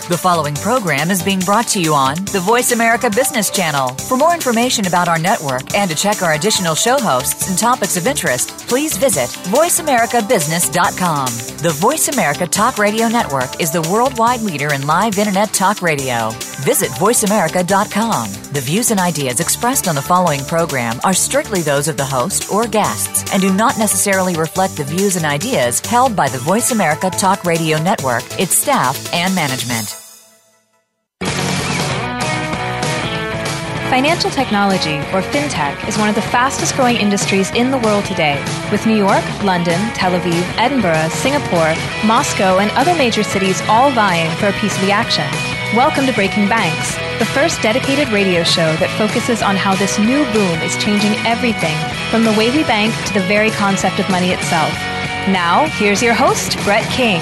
The following program is being brought to you on the Voice America Business Channel. For more information about our network and to check our additional show hosts and topics of interest, please visit voiceamericabusiness.com. The Voice America Talk Radio Network is the worldwide leader in live Internet talk radio. Visit voiceamerica.com. The views and ideas expressed on the following program are strictly those of the host or guests and do not necessarily reflect the views and ideas held by the Voice America Talk Radio Network, its staff, and management. Financial technology, or fintech, is one of the fastest growing industries in the world today, with New York, London, Tel Aviv, Edinburgh, Singapore, Moscow, and other major cities all vying for a piece of the action. Welcome to Breaking Banks, the first dedicated radio show that focuses on how this new boom is changing everything, from the way we bank to the very concept of money itself. Now, here's your host, Brett King.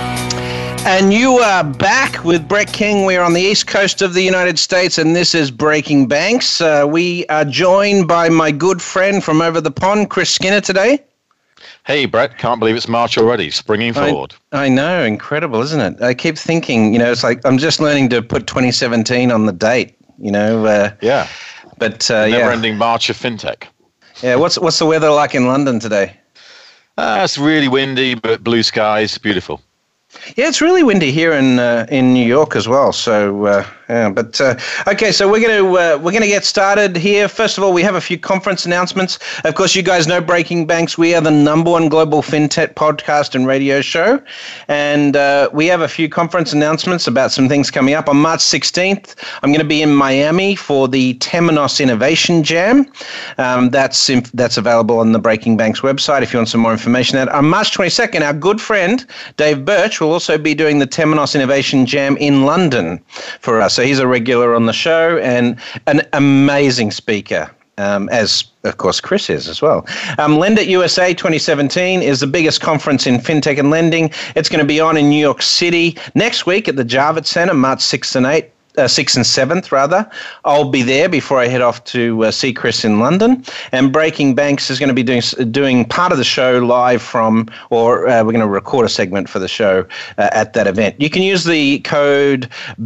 And you are back with Brett King. We're on the east coast of the United States, and this is Breaking Banks. We are joined by my good friend from over the pond, Chris Skinner, today. Hey, Brett, can't believe it's March already, springing forward. I know, incredible, isn't it? I keep thinking, it's like I'm just learning to put 2017 on the date, Yeah. But, Never-ending March of fintech. Yeah, what's the weather like in London today? It's really windy, but blue skies, beautiful. Yeah, it's really windy here in New York as well. So, okay. So we're gonna get started here. First of all, we have a few conference announcements. Of course, you guys know Breaking Banks. We are the #1 global fintech podcast and radio show, and we have a few conference announcements about some things coming up. On March 16th, I'm going to be in Miami for the Temenos Innovation Jam. That's available on the Breaking Banks website if you want some more information. On March 22nd, our good friend Dave Birch will also be doing the Temenos Innovation Jam in London for us. So he's a regular on the show and an amazing speaker, as, of course, Chris is as well. Lend It USA 2017 is the biggest conference in fintech and lending. It's going to be on in New York City next week at the Javits Center, March 6th and 7th, rather. I'll be there before I head off to see Chris in London. And Breaking Banks is going to be doing part of the show live we're going to record a segment for the show at that event. You can use the code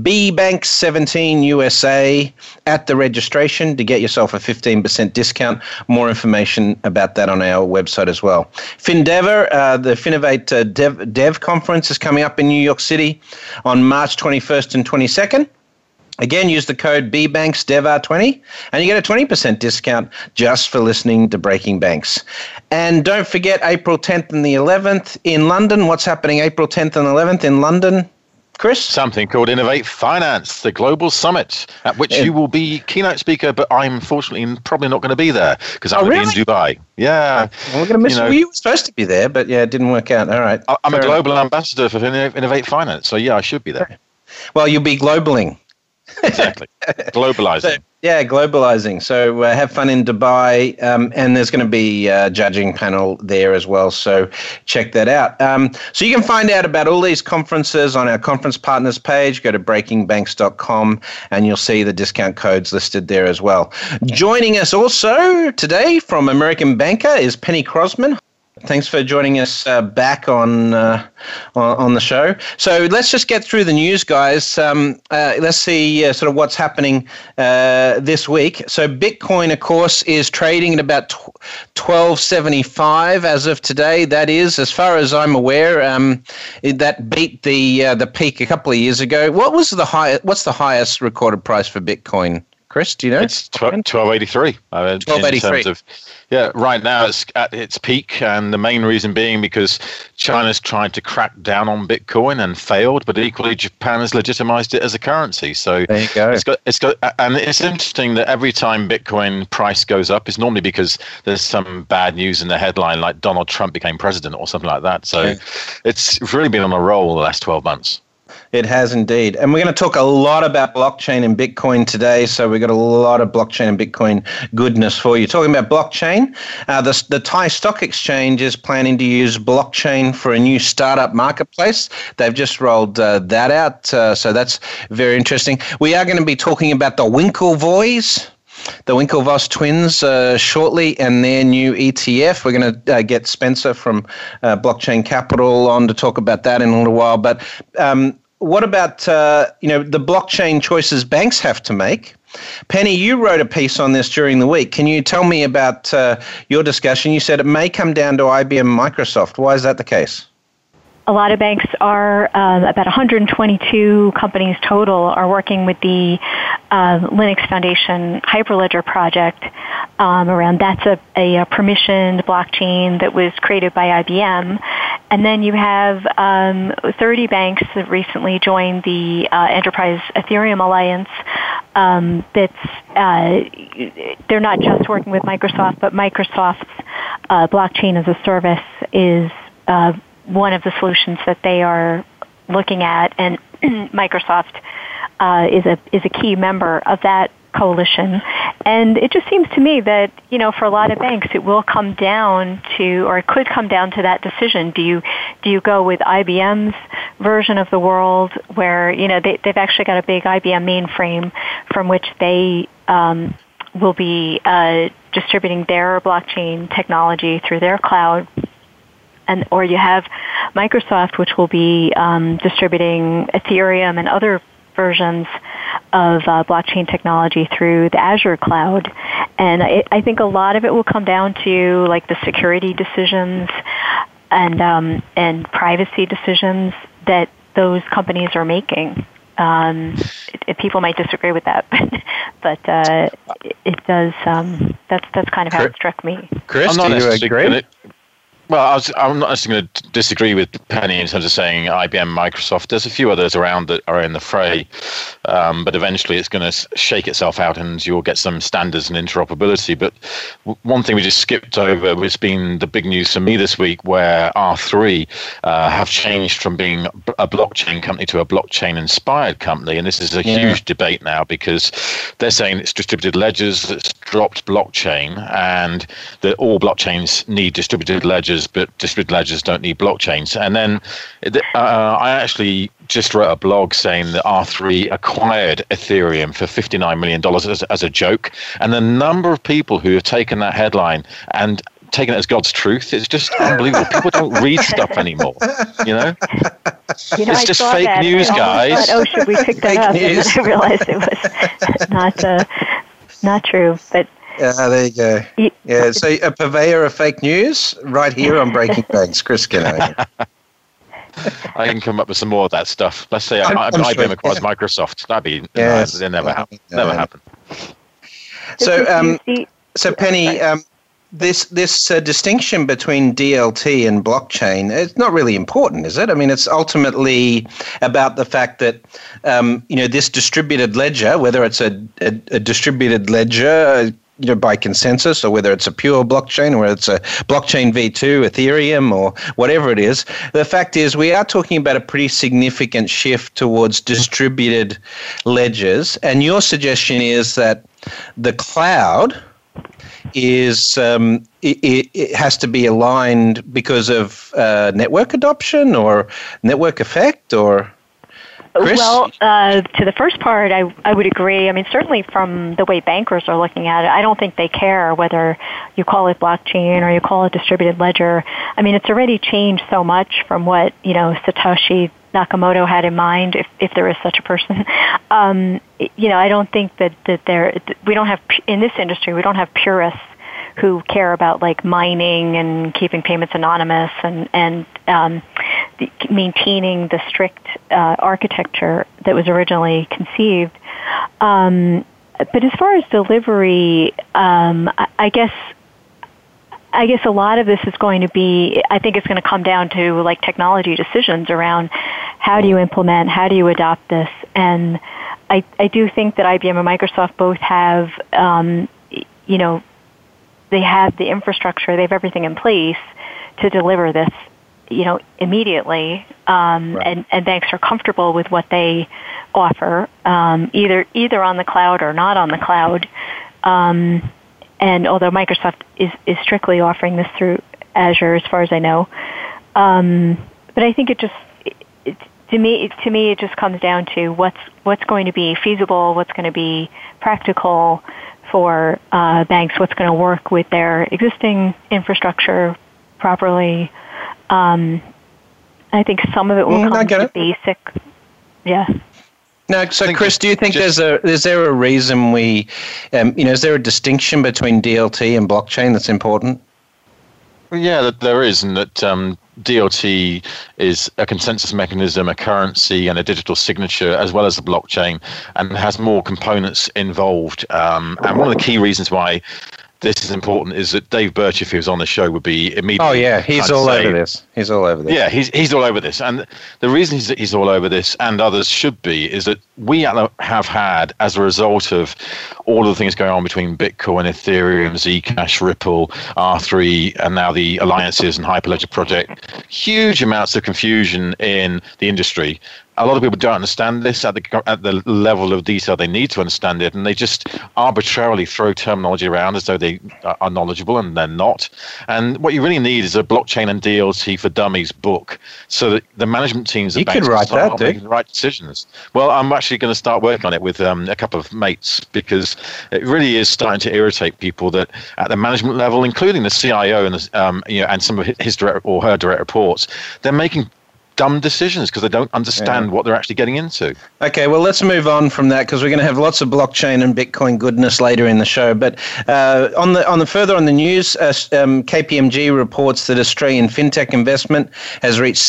BBanks17USA at the registration to get yourself a 15% discount. More information about that on our website as well. Findever, the Finovate Dev Conference is coming up in New York City on March 21st and 22nd. Again, use the code BBanksDevR20 and you get a 20% discount just for listening to Breaking Banks. And don't forget April 10th and the 11th in London. What's happening April 10th and 11th in London, Chris? Something called Innovate Finance, the global summit, at which you will be keynote speaker, but I'm unfortunately probably not going to be there because I'm going to be in Dubai. Yeah. Well, we're going to miss you. You were supposed to be there, but yeah, it didn't work out. All right. I'm a global ambassador for Innovate Finance, so yeah, I should be there. Well, you'll be globaling. Exactly. Globalizing. Globalizing. So have fun in Dubai, and there's going to be a judging panel there as well. So check that out. So you can find out about all these conferences on our conference partners page. Go to breakingbanks.com and you'll see the discount codes listed there as well. Joining us also today from American Banker is Penny Crosman. Thanks for joining us back on the show. So let's just get through the news, guys. Let's see sort of what's happening this week. So Bitcoin, of course, is trading at about $12.75 as of today. That is, as far as I'm aware, that beat the peak a couple of years ago. What's the highest recorded price for Bitcoin? Chris, do you know? It's 1283. 1283. Right now it's at its peak, and the main reason being because China's tried to crack down on Bitcoin and failed, but equally Japan has legitimized it as a currency. So there you go. It's got, and it's interesting that every time Bitcoin price goes up, it's normally because there's some bad news in the headline, like Donald Trump became president or something like that. So it's really been on a roll the last 12 months. It has indeed. And we're going to talk a lot about blockchain and Bitcoin today. So we've got a lot of blockchain and Bitcoin goodness for you. Talking about blockchain, the Thai Stock Exchange is planning to use blockchain for a new startup marketplace. They've just rolled that out. So that's very interesting. We are going to be talking about the Winklevoss twins shortly and their new ETF. We're going to get Spencer from Blockchain Capital on to talk about that in a little while. But what about the blockchain choices banks have to make? Penny, you wrote a piece on this during the week. Can you tell me about your discussion? You said it may come down to IBM, Microsoft. Why is that the case? A lot of banks are, about 122 companies total, are working with the Linux Foundation Hyperledger project around that's a permissioned blockchain that was created by IBM. And then you have 30 banks that recently joined the Enterprise Ethereum Alliance. They're not just working with Microsoft, but Microsoft's blockchain as a service is one of the solutions that they are looking at, and Microsoft is a key member of that coalition. And it just seems to me that, for a lot of banks, it will come down to, or it could come down to that decision. Do you go with IBM's version of the world where, they've actually got a big IBM mainframe from which they will be distributing their blockchain technology through their cloud, or you have Microsoft, which will be distributing Ethereum and other versions of blockchain technology through the Azure cloud. And I think a lot of it will come down to like the security decisions and privacy decisions that those companies are making. People might disagree with that, but it does. That's kind of how it struck me. Chris, do you agree? Well, I'm not necessarily going to disagree with Penny in terms of saying IBM, Microsoft. There's a few others around that are in the fray, but eventually it's going to shake itself out and you'll get some standards and interoperability. But one thing we just skipped over has been the big news for me this week, where R3 have changed from being a blockchain company to a blockchain-inspired company. And this is a huge debate now because they're saying it's distributed ledgers that's dropped blockchain and that all blockchains need distributed ledgers, but distributed ledgers don't need blockchains. And then I actually just wrote a blog saying that R3 acquired Ethereum for $59 million as a joke. And the number of people who have taken that headline and taken it as God's truth is just unbelievable. People don't read stuff anymore, It's just fake news, guys. Thought, should we pick that up? News. And then I realized it was not true, but... there you go. So a purveyor of fake news right here on Breaking Banks, Chris Skinner. I can come up with some more of that stuff. Let's say IBM acquires Microsoft. That'd be it'll never happen. Never happen. So Penny, this distinction between DLT and blockchain, it's not really important, is it? I mean, it's ultimately about the fact that this distributed ledger, whether it's a distributed ledger by consensus, or whether it's a pure blockchain, or whether it's a blockchain v2, Ethereum, or whatever it is. The fact is we are talking about a pretty significant shift towards distributed ledgers. And your suggestion is that the cloud is it has to be aligned because of network adoption or network effect, or... Chris? Well, to the first part, I would agree. I mean, certainly from the way bankers are looking at it, I don't think they care whether you call it blockchain or you call it distributed ledger. I mean, it's already changed so much from what, Satoshi Nakamoto had in mind, if there is such a person. I don't think that we don't have, in this industry, we don't have purists who care about like mining and keeping payments anonymous and maintaining the strict architecture that was originally conceived. But as far as delivery, I guess a lot of this is going to be, I think it's going to come down to like technology decisions around how do you implement, how do you adopt this. And I do think that IBM and Microsoft both have, they have the infrastructure, they have everything in place to deliver this, immediately. And banks are comfortable with what they offer, either on the cloud or not on the cloud. And although Microsoft is strictly offering this through Azure, as far as I know, but I think to me it just comes down to what's going to be feasible, what's going to be practical for banks, what's going to work with their existing infrastructure properly. I think some of it will come to basic. Yeah. No, so Chris, do you think is there a reason is there a distinction between DLT and blockchain that's important? Well, yeah, there is, and that DLT is a consensus mechanism, a currency, and a digital signature, as well as the blockchain, and has more components involved. And one of the key reasons why this is important is that Dave Birch, if he was on the show, would be immediately. Oh yeah, he's all over this. He's all over this. Yeah, he's all over this, and the reason he's all over this, and others should be, is that we have had, as a result of all of the things going on between Bitcoin, Ethereum, Zcash, Ripple, R3, and now the alliances and Hyperledger project, huge amounts of confusion in the industry. A lot of people don't understand this at the level of detail they need to understand it, and they just arbitrarily throw terminology around as though they are knowledgeable, and they're not. And what you really need is a blockchain and DLT for dummies book, so that the management teams of banks can start making the right decisions. Well, I'm actually going to start working on it with a couple of mates, because it really is starting to irritate people that at the management level, including the CIO and and some of his direct or her direct reports, they're making dumb decisions because they don't understand what they're actually getting into. Okay, well, let's move on from that, because we're going to have lots of blockchain and Bitcoin goodness later in the show. But on the news, KPMG reports that Australian fintech investment has reached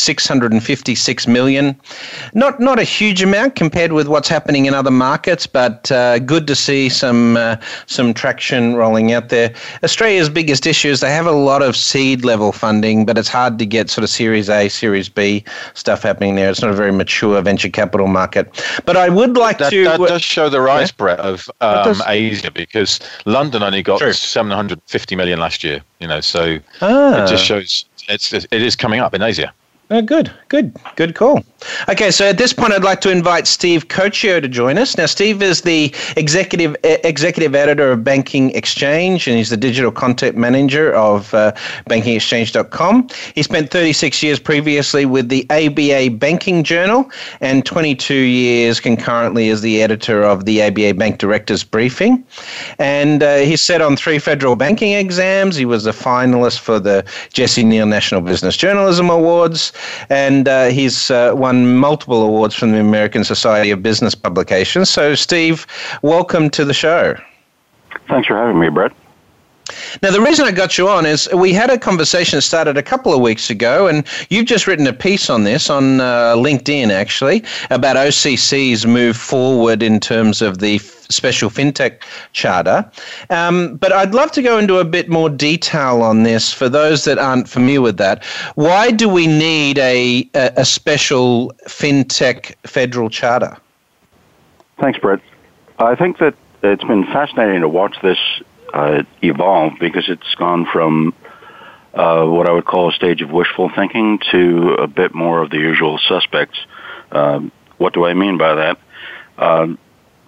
656 million. Not a huge amount compared with what's happening in other markets, but good to see some traction rolling out there. Australia's biggest issue is they have a lot of seed level funding, but it's hard to get sort of Series A, Series B stuff happening there. It's not a very mature venture capital market. But I would like that does show the rise, Brett, of Asia, because London only got 750 million last year. So it just shows it is coming up in Asia. Oh, good call. Okay, so at this point, I'd like to invite Steve Cocchio to join us. Now, Steve is the executive editor of Banking Exchange, and he's the digital content manager of bankingexchange.com. He spent 36 years previously with the ABA Banking Journal and 22 years concurrently as the editor of the ABA Bank Directors Briefing. And he sat on 3 federal banking exams. He was a finalist for the Jesse Neal National Business Journalism Awards. And he's won multiple awards from the American Society of Business Publications. So, Steve, welcome to the show. Thanks for having me, Brett. Now, the reason I got you on is we had a conversation that started a couple of weeks ago, and you've just written a piece on this on LinkedIn, actually, about OCC's move forward in terms of the special fintech charter. But I'd love to go into a bit more detail on this for those that aren't familiar with that. Why do we need a special fintech federal charter? Thanks, Brett. I think that it's been fascinating to watch this evolve, because it's gone from what I would call a stage of wishful thinking to a bit more of the usual suspects. What do I mean by that?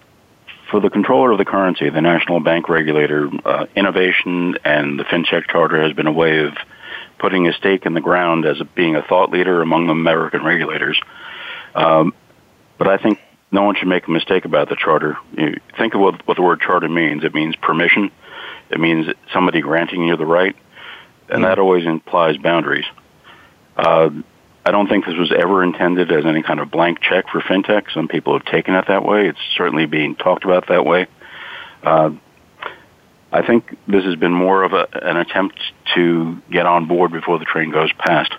For the controller of the currency, the national bank regulator, innovation and the FinTech Charter has been a way of putting a stake in the ground as being a thought leader among the American regulators. But I think no one should make a mistake about the charter. You think of what the word charter means. It means permission. It means somebody granting you the right, and that always implies boundaries. I don't think this was ever intended as any kind of blank check for fintech. Some people have taken it that way. It's certainly being talked about that way. I think this has been more of an attempt to get on board before the train goes past.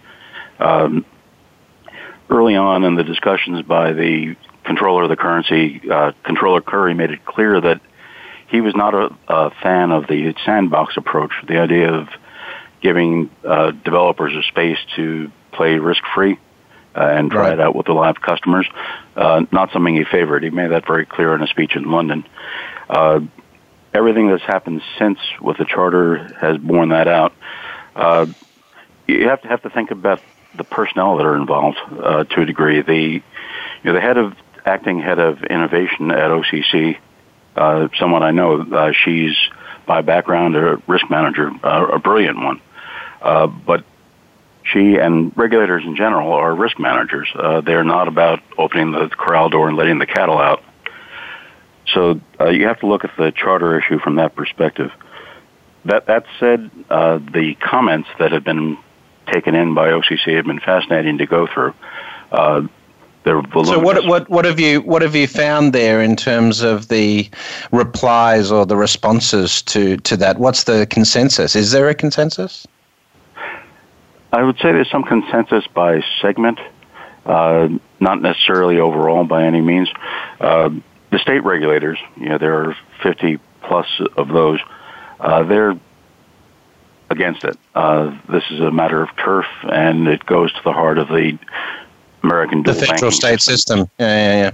Early on in the discussions by the controller of the currency, Controller Curry made it clear that he was not a fan of the sandbox approach, the idea of giving developers a space to play risk-free and try it out with the live customers. Not something he favored. He made that very clear in a speech in London. Everything that's happened since with the charter has borne that out. You have to think about the personnel that are involved to a degree. The acting head of innovation at OCC, someone I know, she's by background a risk manager, a brilliant one. But she and regulators in general are risk managers. They're not about opening the corral door and letting the cattle out. So you have to look at the charter issue from that perspective. That said, the comments that have been taken in by OCC have been fascinating to go through. they're voluminous. So what have you found there in terms of the replies or the responses to that? What's the consensus? Is there a consensus? I would say there's some consensus by segment, not necessarily overall by any means. The state regulators, there are 50 plus of those, they're against it. This is a matter of turf, and it goes to the heart of the American dual banking federal state system. Yeah.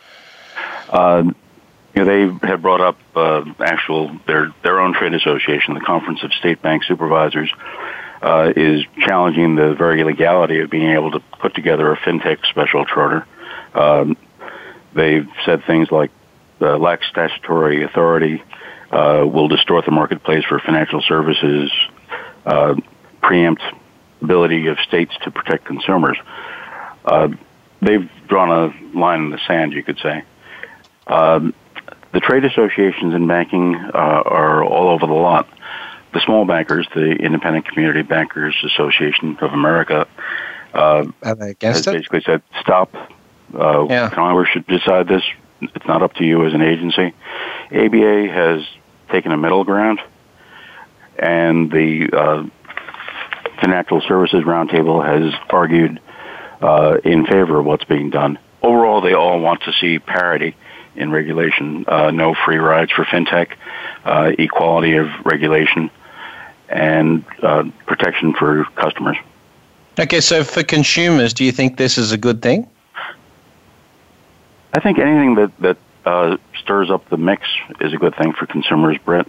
They have brought up their own trade association, the Conference of State Bank Supervisors, is challenging the very legality of being able to put together a fintech special charter. They've said things like lack statutory authority, will distort the marketplace for financial services, preempt ability of states to protect consumers. They've drawn a line in the sand, you could say. The trade associations in banking are all over the lot. The small bankers, the Independent Community Bankers Association of America, has basically said, stop. Congress should decide this. It's not up to you as an agency. ABA has taken a middle ground, and the Financial Services Roundtable has argued in favor of what's being done. Overall, they all want to see parity in regulation, no free rides for fintech, equality of regulation, and protection for customers. Okay, so for consumers, do you think this is a good thing? I think anything that stirs up the mix is a good thing for consumers, Brett.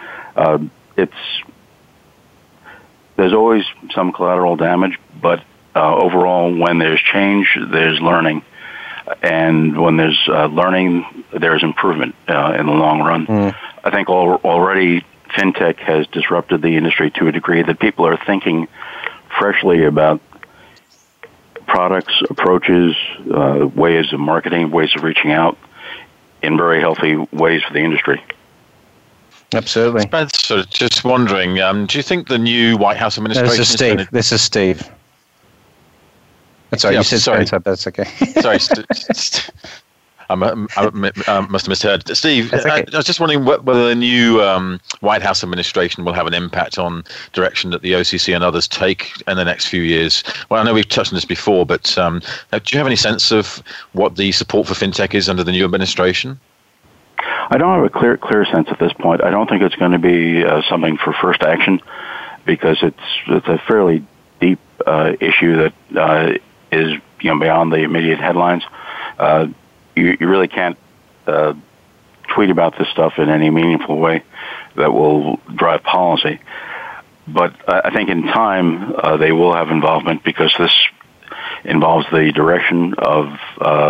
There's always some collateral damage, but overall, when there's change, there's learning. And when there's learning, there's improvement in the long run. I think already fintech has disrupted the industry to a degree that people are thinking freshly about products, approaches, ways of marketing, ways of reaching out in very healthy ways for the industry. Absolutely. Spencer, just wondering, do you think the new White House administration... This is Steve. Sorry, you said Spencer, that's okay. Sorry, I must have misheard. Steve, okay. I was just wondering whether the new White House administration will have an impact on direction that the OCC and others take in the next few years. Well, I know we've touched on this before, but do you have any sense of what the support for fintech is under the new administration? I don't have a clear sense at this point. I don't think it's going to be something for first action, because it's a fairly deep issue that is beyond the immediate headlines. You really can't tweet about this stuff in any meaningful way that will drive policy. But I think in time they will have involvement, because this involves the direction of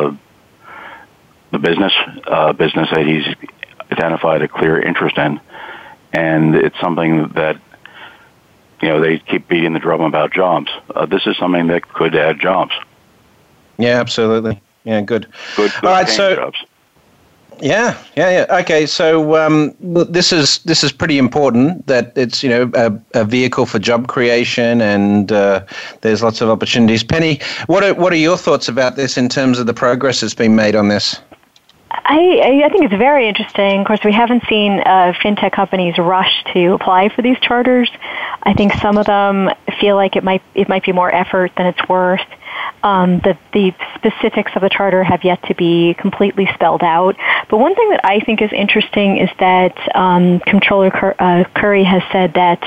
the business that he's identified a clear interest in. And it's something that, they keep beating the drum about jobs. This is something that could add jobs. Yeah, absolutely. Yeah, good. Good all right, so jobs. Yeah. Okay, so this is pretty important that it's a vehicle for job creation, and there's lots of opportunities. Penny, what are your thoughts about this in terms of the progress that's been made on this? I think it's very interesting. Of course, we haven't seen fintech companies rush to apply for these charters. I think some of them feel like it might be more effort than it's worth. The specifics of the charter have yet to be completely spelled out. But one thing that I think is interesting is that Comptroller Curry has said that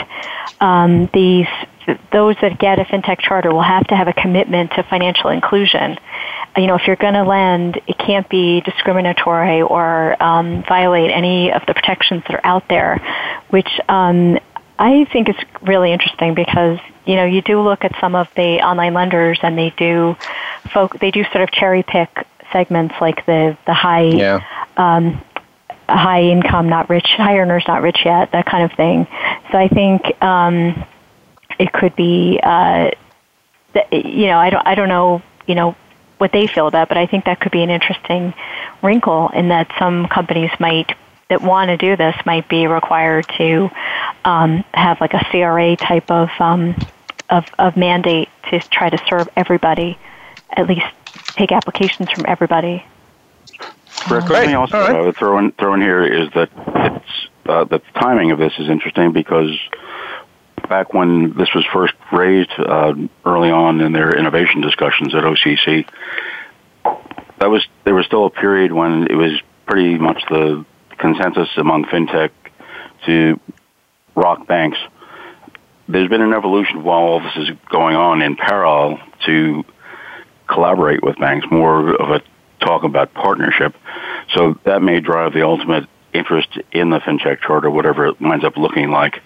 those that get a fintech charter will have to have a commitment to financial inclusion. If you're going to lend, it can't be discriminatory or violate any of the protections that are out there, which I think is really interesting, because you do look at some of the online lenders, and they do sort of cherry pick segments like the high high income, not rich, high earners, not rich yet, that kind of thing. So I think it could be I don't know what they feel about, but I think that could be an interesting wrinkle, in that some companies that want to do this might be required to have like a CRA type of mandate to try to serve everybody, at least take applications from everybody. Brett, something else that I would throw in here is that it's the timing of this is interesting because back when this was first raised early on in their innovation discussions at OCC, there was still a period when it was pretty much the consensus among fintech to rock banks. There's been an evolution while all this is going on in parallel to collaborate with banks, more of a talk about partnership. So that may drive the ultimate interest in the FinTech charter, whatever it winds up looking like.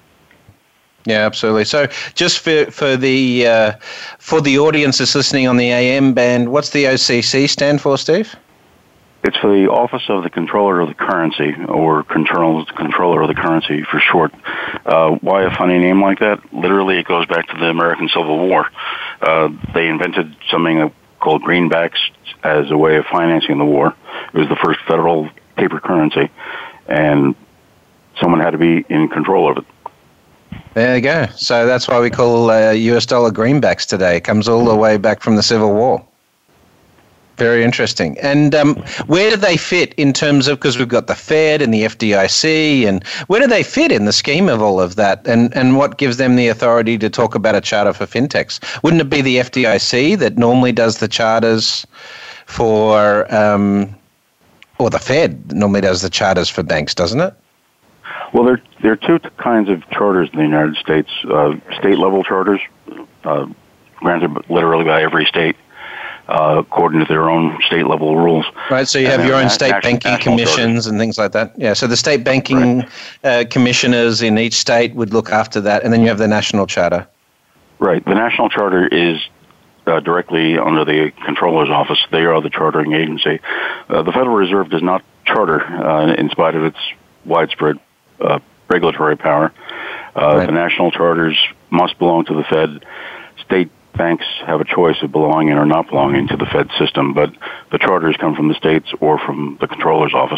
Yeah, absolutely. So just for the audience that's listening on the AM band, what's the OCC stand for, Steve? It's for the Office of the Controller of the Currency, or Controller of the Currency for short. Why a funny name like that? Literally, it goes back to the American Civil War. They invented something called greenbacks as a way of financing the war. It was the first federal paper currency, and someone had to be in control of it. There you go. So that's why we call US dollar greenbacks today. It comes all the way back from the Civil War. Very interesting. And where do they fit in terms of, because we've got the Fed and the FDIC, and where do they fit in the scheme of all of that? And what gives them the authority to talk about a charter for fintechs? Wouldn't it be the FDIC that normally does the charters for, or the Fed normally does the charters for banks, doesn't it? Well, there are two kinds of charters in the United States. State-level charters, granted literally by every state, according to their own state-level rules. Right, so you have your own state banking commissions and things like that. Yeah, so the state banking commissioners in each state would look after that, and then you have the national charter. Right, the national charter is directly under the Comptroller's office. They are the chartering agency. The Federal Reserve does not charter in spite of its widespread regulatory power. The national charters must belong to the Fed. State banks have a choice of belonging or not belonging to the Fed system, but the charters come from the states or from the Comptroller's office.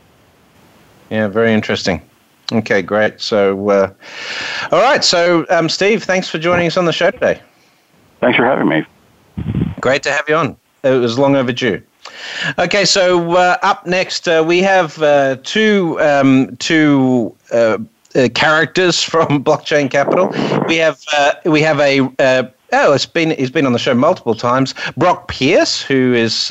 Yeah, very interesting. Okay, great. So, all right. So, Steve, thanks for joining us on the show today. Thanks for having me. Great to have you on. It was long overdue. Okay, so up next we have two characters from Blockchain Capital. We have a he's been on the show multiple times. Brock Pierce, who is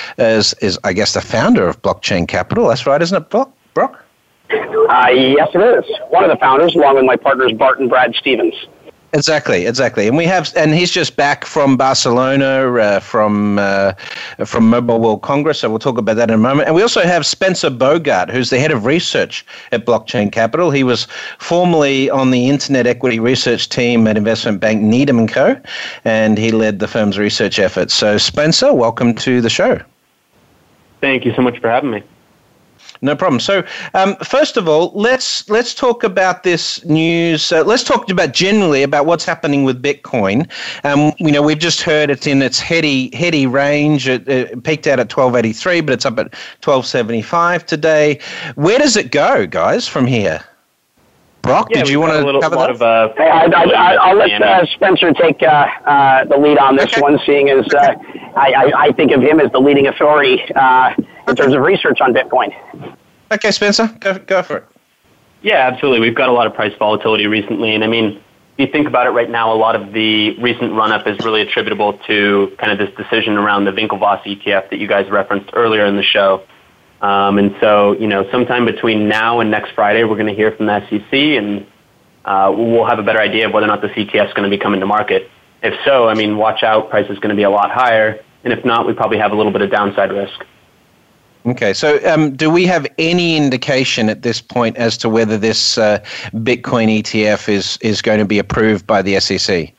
I guess the founder of Blockchain Capital. That's right, isn't it, Brock? Yes, it is. One of the founders, along with my partners Bart and Brad Stevens. Exactly. And he's just back from Barcelona from Mobile World Congress, so we'll talk about that in a moment. And we also have Spencer Bogart, who's the head of research at Blockchain Capital. He was formerly on the Internet Equity Research team at investment bank Needham & Co., and he led the firm's research efforts. So, Spencer, welcome to the show. Thank you so much for having me. No problem. So, first of all, let's talk about this news. Let's talk about generally about what's happening with Bitcoin. We've just heard it's in its heady range. It peaked out at 1283, but it's up at 1275 today. Where does it go, guys, from here? Brock, did you want to cover that? I'll let Spencer take the lead on this one, seeing as I think of him as the leading authority in terms of research on Bitcoin. Okay, Spencer, go for it. Yeah, absolutely. We've got a lot of price volatility recently, and I mean, if you think about it right now, a lot of the recent run-up is really attributable to kind of this decision around the Winklevoss ETF that you guys referenced earlier in the show. And so, sometime between now and next Friday, we're going to hear from the SEC, and we'll have a better idea of whether or not the ETF is going to be coming to market. If so, I mean, watch out, price is going to be a lot higher, and if not, we probably have a little bit of downside risk. Okay, so do we have any indication at this point as to whether this Bitcoin ETF is going to be approved by the SEC?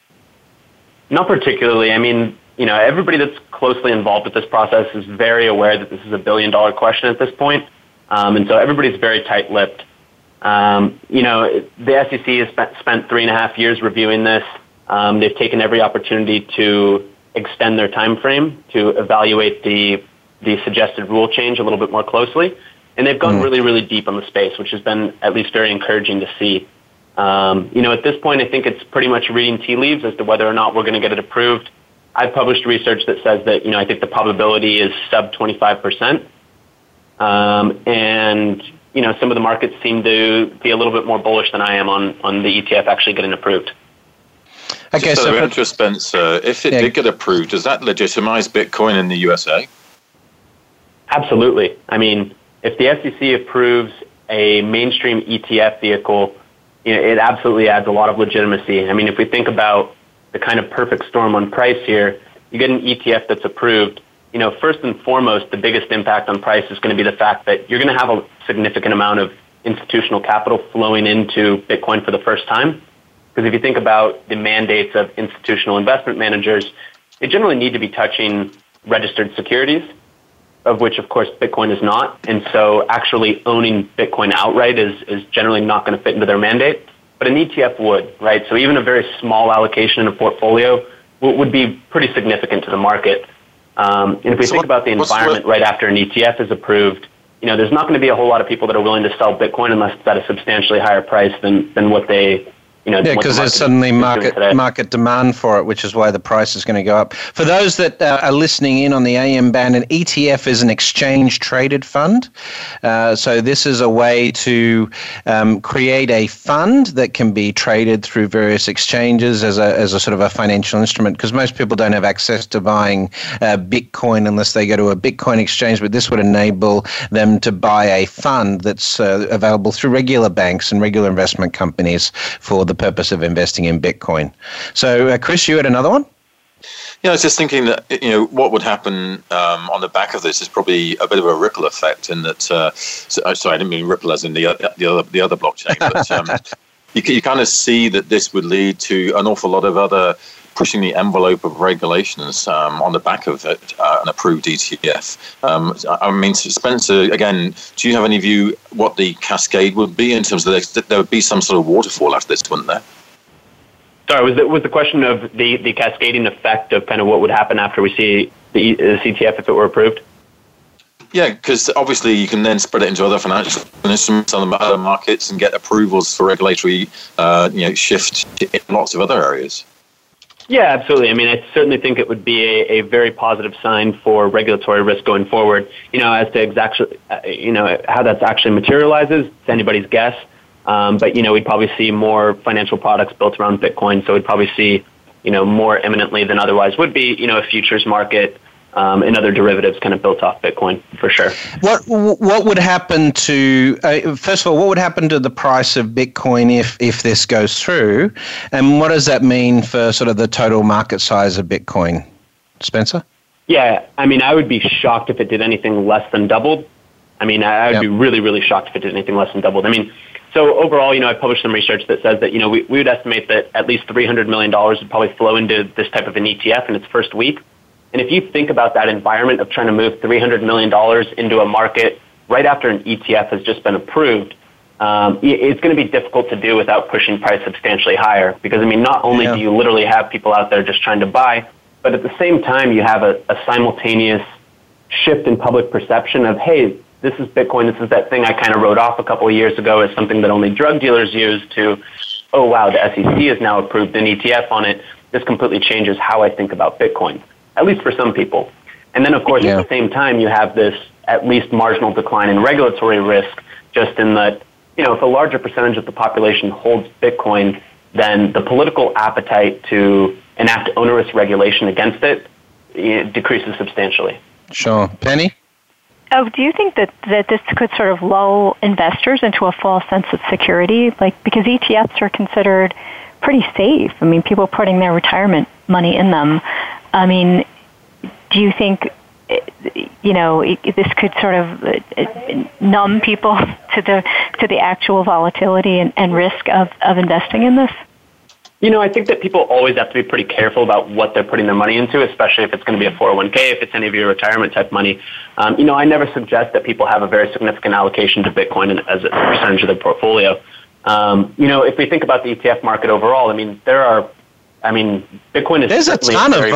Not particularly. I mean, everybody that's closely involved with this process is very aware that this is a billion-dollar question at this point, and so everybody's very tight-lipped. The SEC has spent 3.5 years reviewing this. They've taken every opportunity to extend their time frame to evaluate the suggested rule change a little bit more closely. And they've gone really, really deep on the space, which has been at least very encouraging to see. At this point, I think it's pretty much reading tea leaves as to whether or not we're going to get it approved. I've published research that says that, I think the probability is sub 25%. And, some of the markets seem to be a little bit more bullish than I am on the ETF actually getting approved. Okay, so for interest, Spencer, if it did get approved, does that legitimize Bitcoin in the USA? Absolutely. I mean, if the SEC approves a mainstream ETF vehicle, it absolutely adds a lot of legitimacy. I mean, if we think about the kind of perfect storm on price here, you get an ETF that's approved. First and foremost, the biggest impact on price is going to be the fact that you're going to have a significant amount of institutional capital flowing into Bitcoin for the first time. Because if you think about the mandates of institutional investment managers, they generally need to be touching registered securities, of which, of course, Bitcoin is not. And so actually owning Bitcoin outright is generally not going to fit into their mandate. But an ETF would, right? So even a very small allocation in a portfolio would be pretty significant to the market. And if we think about the environment right after an ETF is approved, there's not going to be a whole lot of people that are willing to sell Bitcoin unless it's at a substantially higher price than what they because there's suddenly market demand for it, which is why the price is going to go up. For those that are listening in on the AM band, an ETF is an exchange-traded fund. So this is a way to create a fund that can be traded through various exchanges as a sort of a financial instrument, because most people don't have access to buying Bitcoin unless they go to a Bitcoin exchange, but this would enable them to buy a fund that's available through regular banks and regular investment companies for the purpose of investing in Bitcoin. So, Chris, you had another one? Yeah, I was just thinking that what would happen on the back of this is probably a bit of a ripple effect. In that, sorry, I didn't mean ripple as in the other blockchain, but you kind of see that this would lead to an awful lot of other pushing the envelope of regulations on the back of it, an approved ETF. I mean, Spencer, again, do you have any view what the cascade would be in terms of there would be some sort of waterfall after this, wouldn't there? Sorry, was the question of the cascading effect of kind of what would happen after we see the ETF if it were approved? Yeah, because obviously you can then spread it into other financial instruments on the other markets and get approvals for regulatory shift in lots of other areas. Yeah, absolutely. I mean, I certainly think it would be a very positive sign for regulatory risk going forward. As to exactly, how that's actually materializes, it's anybody's guess. But we'd probably see more financial products built around Bitcoin. So we'd probably see, more imminently than otherwise would be, a futures market and other derivatives kind of built off Bitcoin for sure. What would happen to first of all, what would happen to the price of Bitcoin if this goes through, and what does that mean for sort of the total market size of Bitcoin, Spencer? Yeah, I mean, I would be shocked if it did anything less than doubled. I mean, I would be really, really shocked if it did anything less than doubled. I mean, so overall, I published some research that says that we would estimate that at least $300 million would probably flow into this type of an ETF in its first week. And if you think about that environment of trying to move $300 million into a market right after an ETF has just been approved, it's going to be difficult to do without pushing price substantially higher. Because, I mean, not only do you literally have people out there just trying to buy, but at the same time you have a simultaneous shift in public perception of, hey, this is Bitcoin, this is that thing I kind of wrote off a couple of years ago as something that only drug dealers use, to, oh, wow, the SEC has now approved an ETF on it. This completely changes how I think about Bitcoin, at least for some people. And then, of course, at the same time, you have this at least marginal decline in regulatory risk, just in that, if a larger percentage of the population holds Bitcoin, then the political appetite to enact onerous regulation against it decreases substantially. Sure. Penny? Oh, do you think that this could sort of lull investors into a false sense of security? Because ETFs are considered pretty safe. I mean, people putting their retirement money in them. I mean, do you think, this could sort of numb people to the actual volatility and risk of investing in this? I think that people always have to be pretty careful about what they're putting their money into, especially if it's going to be a 401k, if it's any of your retirement type money. I never suggest that people have a very significant allocation to Bitcoin as a percentage of their portfolio. If we think about the ETF market overall, Bitcoin is there's a ton of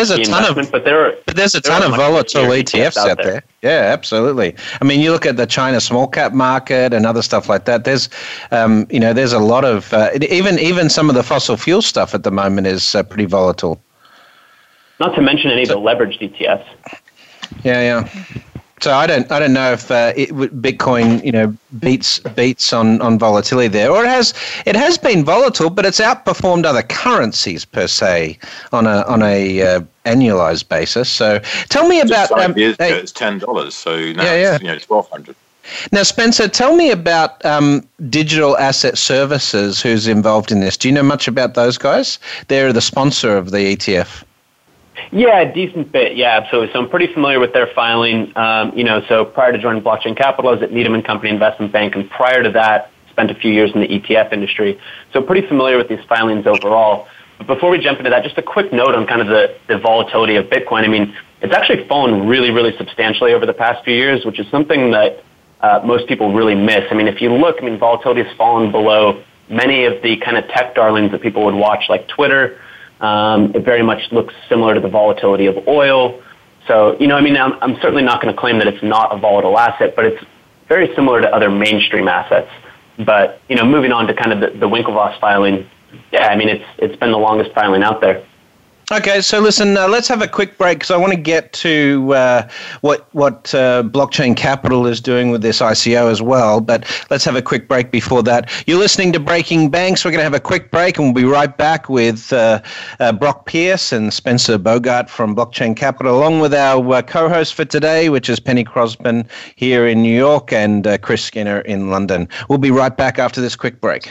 volatile ETFs out there. Yeah, absolutely. I mean, you look at the China small cap market and other stuff like that. There's, there's a lot of even some of the fossil fuel stuff at the moment is pretty volatile. not to mention any of the leveraged ETFs. Yeah. So I don't know if Bitcoin, beats on volatility there, or it has been volatile, but it's outperformed other currencies per se on a annualized basis. So tell me about. Just 5 years ago, it's $10. So now it's $1,200. Now, Spencer, tell me about Digital Asset Services, who's involved in this. Do you know much about those guys? They're the sponsor of the ETF. Yeah, a decent bit. Yeah, absolutely. So I'm pretty familiar with their filing. So prior to joining Blockchain Capital, I was at Needham & Company Investment Bank, and prior to that, spent a few years in the ETF industry. So pretty familiar with these filings overall. But before we jump into that, just a quick note on kind of the volatility of Bitcoin. I mean, it's actually fallen really, really substantially over the past few years, which is something that most people really miss. I mean, if you look, volatility has fallen below many of the kind of tech darlings that people would watch, like Twitter. It very much looks similar to the volatility of oil. So, I'm certainly not going to claim that it's not a volatile asset, but it's very similar to other mainstream assets. But, moving on to kind of the Winklevoss filing, it's been the longest filing out there. Okay, so listen, let's have a quick break because I want to get to what Blockchain Capital is doing with this ICO as well. But let's have a quick break before that. You're listening to Breaking Banks. We're going to have a quick break, and we'll be right back with Brock Pierce and Spencer Bogart from Blockchain Capital, along with our co-host for today, which is Penny Crosman here in New York and Chris Skinner in London. We'll be right back after this quick break.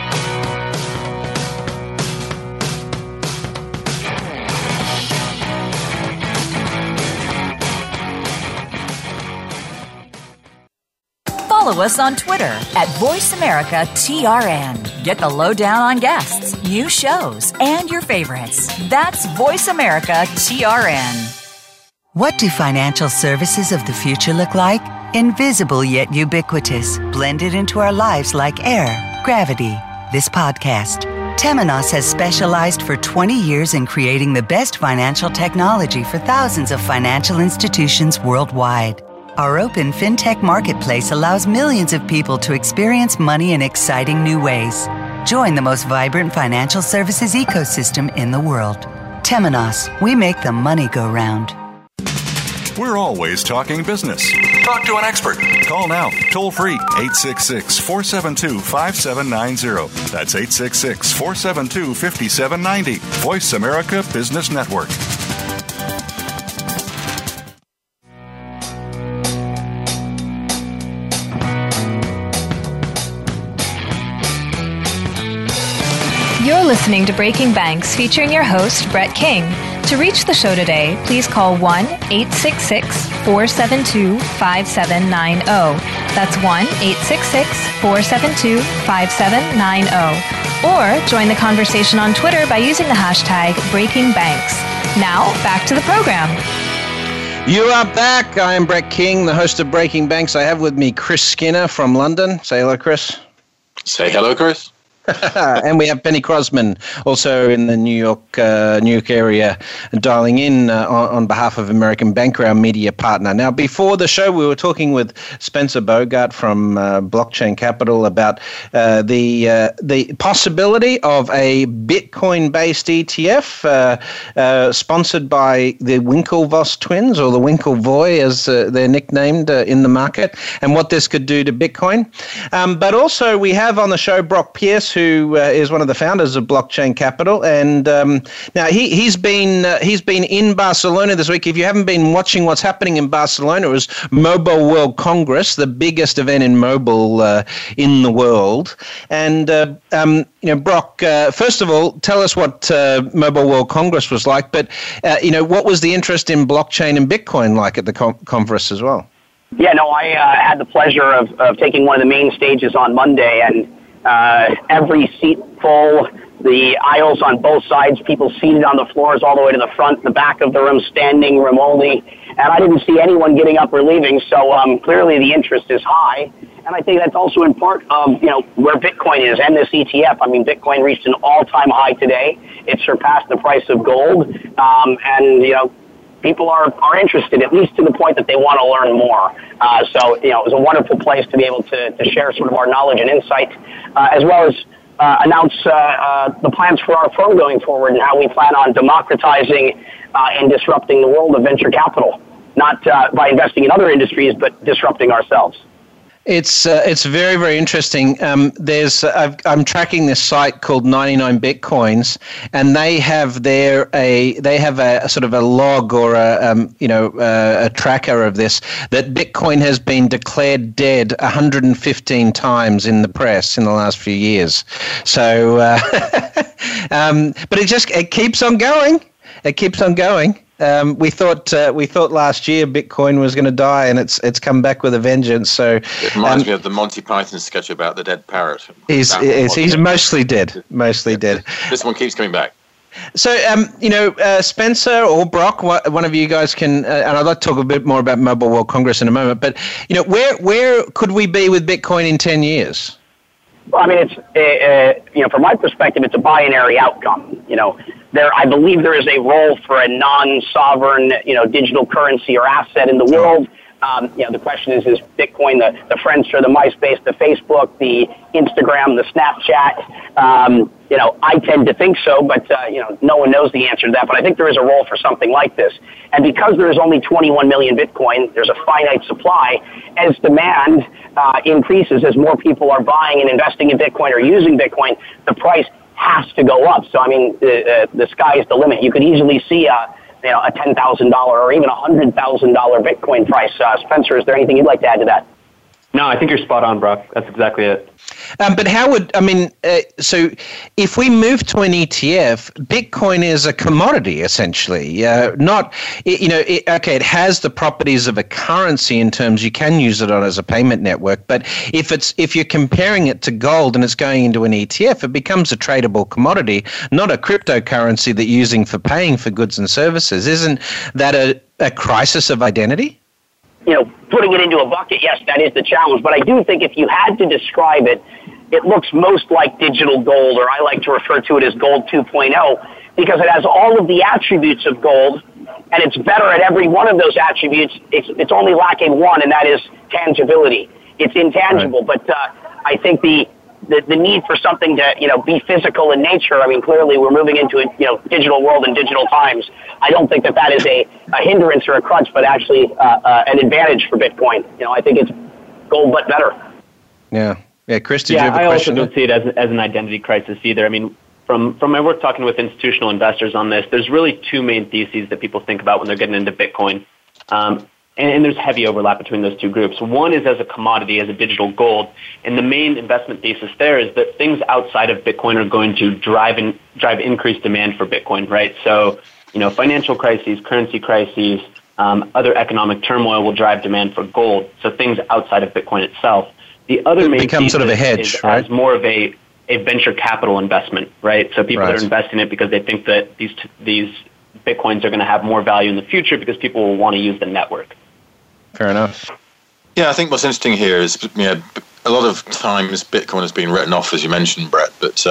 Follow us on Twitter at VoiceAmericaTRN. Get the lowdown on guests, new shows, and your favorites. That's VoiceAmericaTRN. What do financial services of the future look like? Invisible yet ubiquitous, blended into our lives like air, gravity. This podcast. Temenos has specialized for 20 years in creating the best financial technology for thousands of financial institutions worldwide. Our open fintech marketplace allows millions of people to experience money in exciting new ways. Join the most vibrant financial services ecosystem in the world. Temenos, we make the money go round. We're always talking business. Talk to an expert. Call now, toll free, 866-472-5790. That's 866-472-5790. Voice America Business Network. You're listening to Breaking Banks, featuring your host, Brett King. To reach the show today, please call 1-866-472-5790. That's 1-866-472-5790. Or join the conversation on Twitter by using the hashtag BreakingBanks. Now, back to the program. You are back. I am Brett King, the host of Breaking Banks. I have with me Chris Skinner from London. Say hello, Chris. Say hello, Chris. And we have Penny Crosman, also in the New York area, dialing in on behalf of American Banker, our media partner. Now, before the show, we were talking with Spencer Bogart from Blockchain Capital about the possibility of a Bitcoin-based ETF sponsored by the Winklevoss twins, or the Winklevoy as they're nicknamed in the market, and what this could do to Bitcoin. But also, we have on the show Brock Pierce, who is one of the founders of Blockchain Capital, and now he's been in Barcelona this week. If you haven't been watching what's happening in Barcelona, it was Mobile World Congress, the biggest event in mobile in the world. And Brock, first of all, tell us what Mobile World Congress was like. But what was the interest in blockchain and Bitcoin like at the conference as well? Yeah, no, I had the pleasure of taking one of the main stages on Monday, and every seat full, the aisles on both sides, people seated on the floors all the way to the front, the back of the room, standing room only. And I didn't see anyone getting up or leaving, so clearly the interest is high. And I think that's also in part of, where Bitcoin is and this ETF. I mean, Bitcoin reached an all-time high today. It surpassed the price of gold. People are interested, at least to the point that they want to learn more. So it was a wonderful place to be able to share sort of our knowledge and insight, as well as announce the plans for our firm going forward and how we plan on democratizing and disrupting the world of venture capital, not by investing in other industries, but disrupting ourselves. It's very, very interesting. I'm tracking this site called 99 Bitcoins, and they have a sort of a log or a tracker of this, that Bitcoin has been declared dead 115 times in the press in the last few years. So, but it keeps on going. It keeps on going. We thought last year Bitcoin was going to die, and it's come back with a vengeance. So it reminds me of the Monty Python sketch about the dead parrot. He's mostly dead. Mostly dead. This one keeps coming back. So, Spencer or Brock, one of you guys can, and I'd like to talk a bit more about Mobile World Congress in a moment. But where could we be with Bitcoin in 10 years? Well, I mean, it's from my perspective, it's a binary outcome. I believe there is a role for a non-sovereign, digital currency or asset in the world. The question is Bitcoin the Friendster, the MySpace, the Facebook, the Instagram, the Snapchat? I tend to think so, but, no one knows the answer to that. But I think there is a role for something like this. And because there is only 21 million Bitcoin, there's a finite supply. As demand increases, as more people are buying and investing in Bitcoin or using Bitcoin, the price has to go up. So, I mean, the sky is the limit. You could easily see a $10,000 or even $100,000 Bitcoin price. Spencer, is there anything you'd like to add to that? No, I think you're spot on, Brock. That's exactly it. But so if we move to an ETF, Bitcoin is a commodity, essentially. It has the properties of a currency in terms you can use it on as a payment network. But if you're comparing it to gold and it's going into an ETF, it becomes a tradable commodity, not a cryptocurrency that you're using for paying for goods and services. Isn't that a crisis of identity? Putting it into a bucket, yes, that is the challenge. But I do think if you had to describe it, it looks most like digital gold, or I like to refer to it as gold 2.0, because it has all of the attributes of gold, and it's better at every one of those attributes. It's only lacking one, and that is tangibility. It's intangible, right. But I think the need for something to be physical in nature. I mean, clearly we're moving into a digital world and digital times. I don't think that is a hindrance or a crutch, but actually an advantage for Bitcoin. I think it's gold but better. Yeah. Chris, did you have a question? I also don't see it as an identity crisis either. I mean, from my work talking with institutional investors on this, there's really two main theses that people think about when they're getting into Bitcoin. And there's heavy overlap between those two groups. One is as a commodity, as a digital gold, and the main investment thesis there is that things outside of Bitcoin are going to drive increased demand for Bitcoin, right? So, financial crises, currency crises, other economic turmoil will drive demand for gold. So things outside of Bitcoin itself. The other main becomes sort of a hedge, right? As more of a venture capital investment, right? So people are investing in it because they think that these Bitcoins are going to have more value in the future because people will want to use the network. Fair enough. Yeah, I think what's interesting here is, a lot of times Bitcoin has been written off, as you mentioned, Brett, but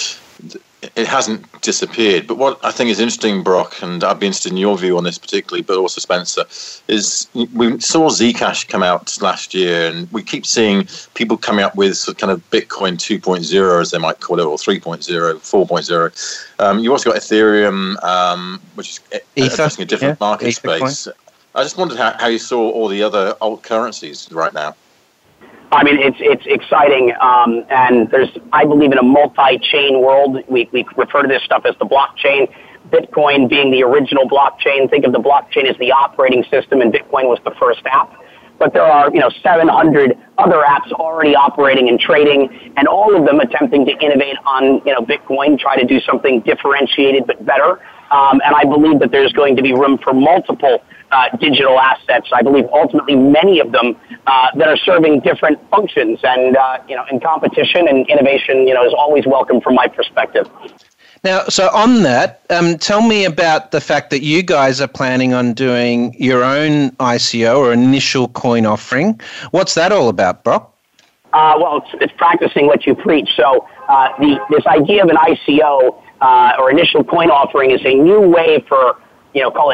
it hasn't disappeared. But what I think is interesting, Brock, and I'd be interested in your view on this particularly, but also Spencer, is we saw Zcash come out last year, and we keep seeing people coming up with sort of kind of Bitcoin 2.0, as they might call it, or 3.0, 4.0. You also got Ethereum, which is addressing a different market space. I just wondered how you saw all the other alt currencies right now. I mean, it's exciting, and I believe in a multi-chain world. We refer to this stuff as the blockchain. Bitcoin being the original blockchain. Think of the blockchain as the operating system, and Bitcoin was the first app. But there are 700 other apps already operating and trading, and all of them attempting to innovate on Bitcoin, try to do something differentiated but better. And I believe that there's going to be room for multiple digital assets. I believe ultimately many of them that are serving different functions, and in competition and innovation, is always welcome from my perspective. Now, so on that, tell me about the fact that you guys are planning on doing your own ICO or initial coin offering. What's that all about, Brock? Well, it's practicing what you preach. So this idea of an ICO or initial coin offering is a new way for, call it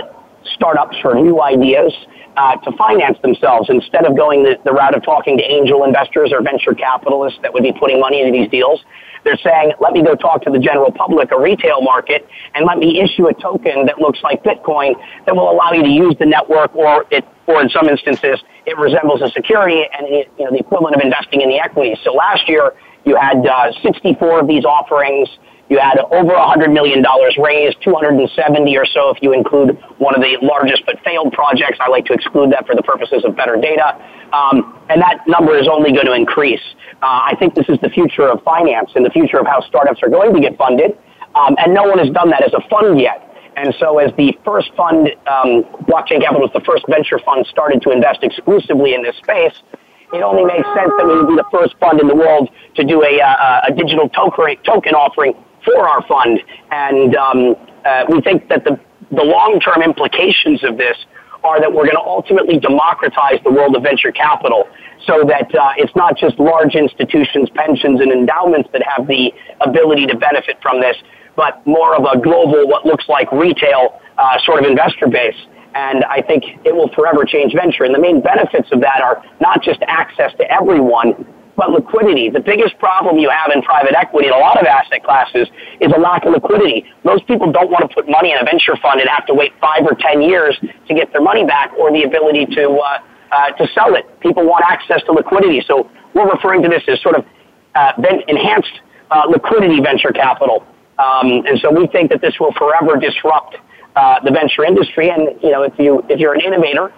startups for new ideas to finance themselves instead of going the route of talking to angel investors or venture capitalists that would be putting money into these deals. They're saying, let me go talk to the general public, a retail market, and let me issue a token that looks like Bitcoin that will allow you to use the network, or in some instances, it resembles a security and the equivalent of investing in the equity. So last year, you had 64 of these offerings. You had over $100 million raised, 270 or so if you include one of the largest but failed projects. I like to exclude that for the purposes of better data. And that number is only going to increase. I think this is the future of finance and the future of how startups are going to get funded. And no one has done that as a fund yet. And so as the first fund, Blockchain Capital was the first venture fund started to invest exclusively in this space, it only makes sense that we would be the first fund in the world to do a digital token offering for our fund. And we think that the long-term implications of this are that we're going to ultimately democratize the world of venture capital so that it's not just large institutions, pensions, and endowments that have the ability to benefit from this, but more of a global, what looks like retail sort of investor base. And I think it will forever change venture. And the main benefits of that are not just access to everyone, but liquidity. The biggest problem you have in private equity and a lot of asset classes is a lack of liquidity. Most people don't want to put money in a venture fund and have to wait 5 or 10 years to get their money back or the ability to sell it. People want access to liquidity. So we're referring to this as sort of enhanced liquidity venture capital. And so we think that this will forever disrupt the venture industry. And, if you're an innovator,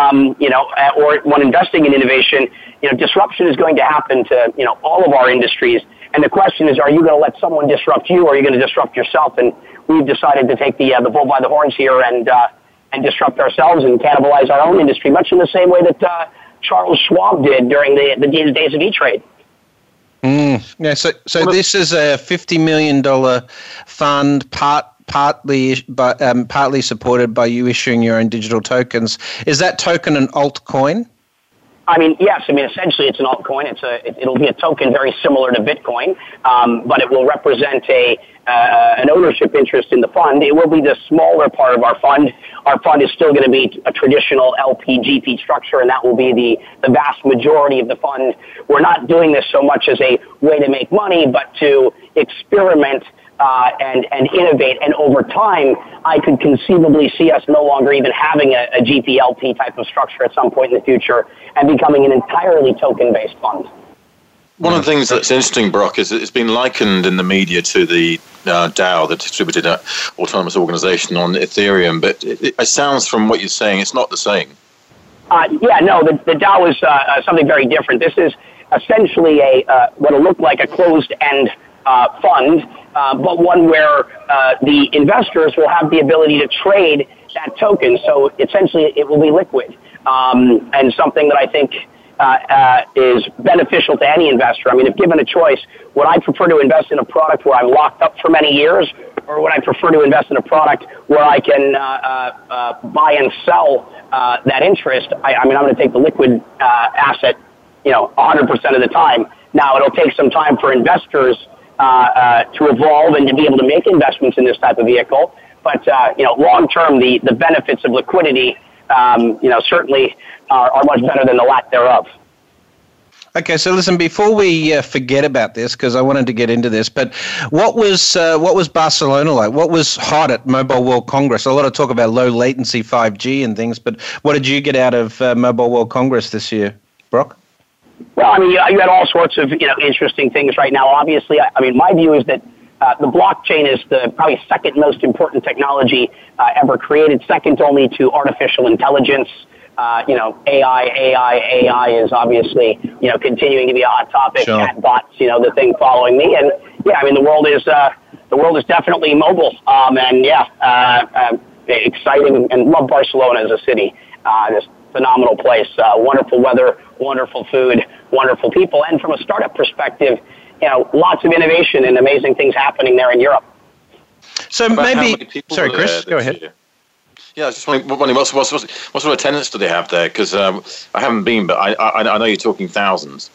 or one investing in innovation, disruption is going to happen to, all of our industries. And the question is, are you going to let someone disrupt you, or are you going to disrupt yourself? And we've decided to take the bull by the horns here and disrupt ourselves and cannibalize our own industry, much in the same way that Charles Schwab did during the days of E-Trade. Yeah. So this is a $50 million fund, partly supported by you issuing your own digital tokens. Is that token an altcoin? Yes. Essentially, it's an altcoin. It'll be a token very similar to Bitcoin, but it will represent an ownership interest in the fund. It will be the smaller part of our fund. Our fund is still going to be a traditional LP-GP structure, and that will be the vast majority of the fund. We're not doing this so much as a way to make money, but to experiment and innovate. And over time, I could conceivably see us no longer even having a GPLP type of structure at some point in the future and becoming an entirely token-based fund. One of the things that's interesting, Brock, is it's been likened in the media to the DAO, the Distributed Autonomous Organization on Ethereum, but it sounds from what you're saying, it's not the same. The DAO is something very different. This is essentially what will look like a closed-end fund, but one where the investors will have the ability to trade that token. So essentially, it will be liquid, and something that I think is beneficial to any investor. If given a choice, would I prefer to invest in a product where I'm locked up for many years, or would I prefer to invest in a product where I can buy and sell that interest? I'm going to take the liquid asset, 100% of the time. Now, it'll take some time for investors to evolve and to be able to make investments in this type of vehicle. But, long term, the benefits of liquidity, certainly are much better than the lack thereof. Okay, so listen, before we forget about this, because I wanted to get into this, but what was Barcelona like? What was hot at Mobile World Congress? A lot of talk about low latency 5G and things, but what did you get out of Mobile World Congress this year, Brock? Well, you had all sorts of interesting things right now. Obviously, my view is that the blockchain is the probably second most important technology ever created, second only to artificial intelligence. AI is obviously continuing to be a hot topic. Sure. Chatbots, the thing following me, and the world is definitely mobile. Exciting, and love Barcelona as a city. Just phenomenal place, wonderful weather, wonderful food, wonderful people, and from a startup perspective, lots of innovation and amazing things happening there in Europe. So maybe, sorry, Chris, go ahead. Year? Yeah, I was just wondering what sort of attendance do they have there? Because I haven't been, but I know you're talking thousands.